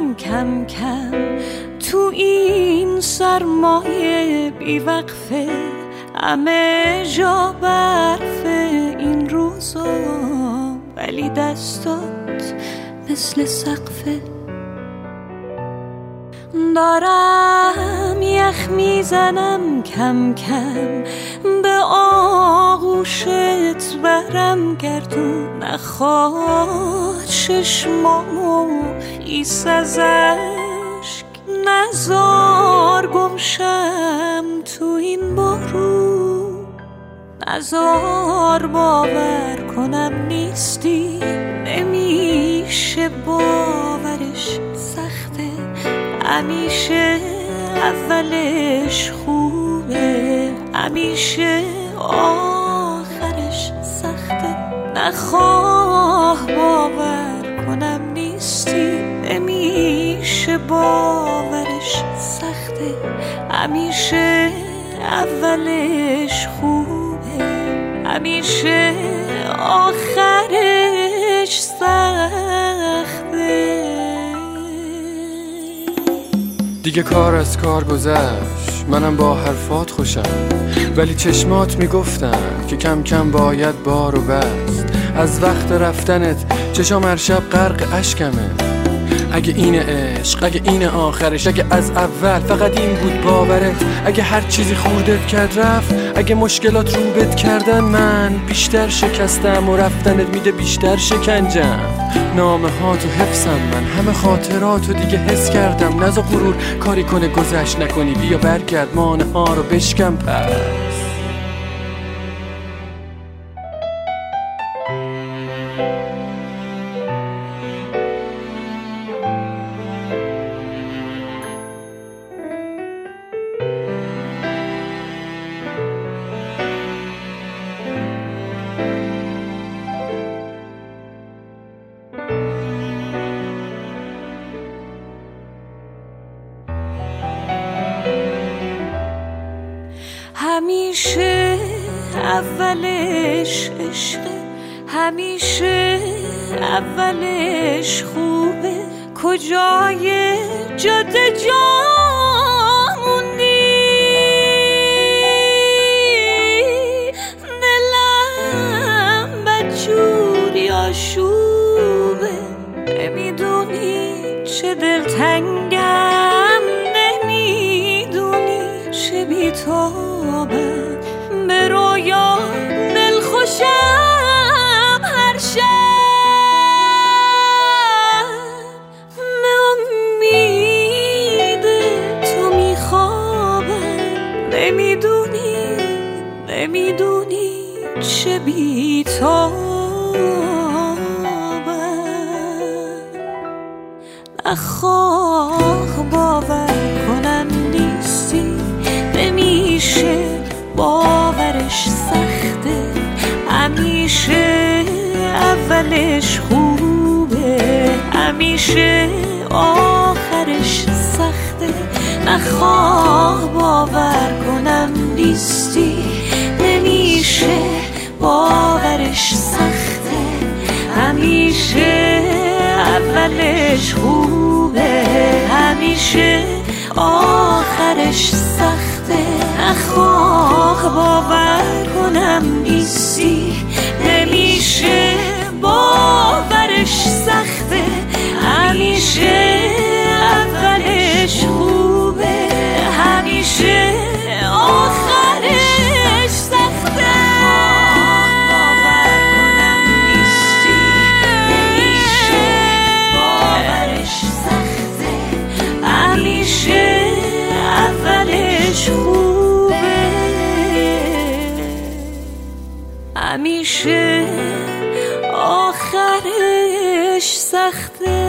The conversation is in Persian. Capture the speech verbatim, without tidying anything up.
میزنم کم کم تو این سرمایه بیوقفه، همه جا برف این روزا، ولی دستات مثل سقفه. دارم یخ میزنم کم کم به آغوشت برم گردون، نخواد چشمامو خیس از اشک، نزار گمشم تو این بارون، نزار باور کنم نیستی، نمیشه باورش سخته، همیشه اولش خوبه، همیشه آخرش سخته، نخواه باور کنم نیستی، نمیشه باورش سخته، همیشه اولش خوبه، همیشه آخرش سخته. دیگه کار از کار گذشت، منم با حرفات خوشم، ولی چشمات میگفتن که کم کم باید بارو بست. از وقت رفتنت چشام هر شب غرق اشکمه، اگه این عشق، اگه این آخرش، اگه از اول فقط این بود باورت، اگه هر چیزی خوردت کرد رفت، اگه مشکلات روبت کردن من بیشتر شکستم و رفتنت میده بیشتر شکنجم. نامه ها تو حفظم من، همه خاطراتو دیگه حس کردم، نزا غرور کاری کنه گذشت نکنی، بیا برگرد مانه ها رو بشکم پس. همیشه اولش عشقه، همیشه اولش خوبه، کجای جاده جا موندی، دلم بدجوری آشوبه، نمیدونی چه دلتنگم، نمیدونی چه بی‌تابم، به رویا دل خوشم هر شب، به امید تو میخوابم، نمیدونی نمیدونی چه بی‌تابم، نخواه باور کنم نیستی، نمیشه باورش سخته، همیشه اولش خوبه، همیشه آخرش سخته، نخواه باور کنم نیستی، نمیشه باورش سخته، همیشه اولش خوبه، همیشه آخرش سخته، نخواه باور کنم نیستی، نمیشه باورش سخته، همیشه اولش خوبه، همیشه آخرش سخته، همیشه آخرش سخته.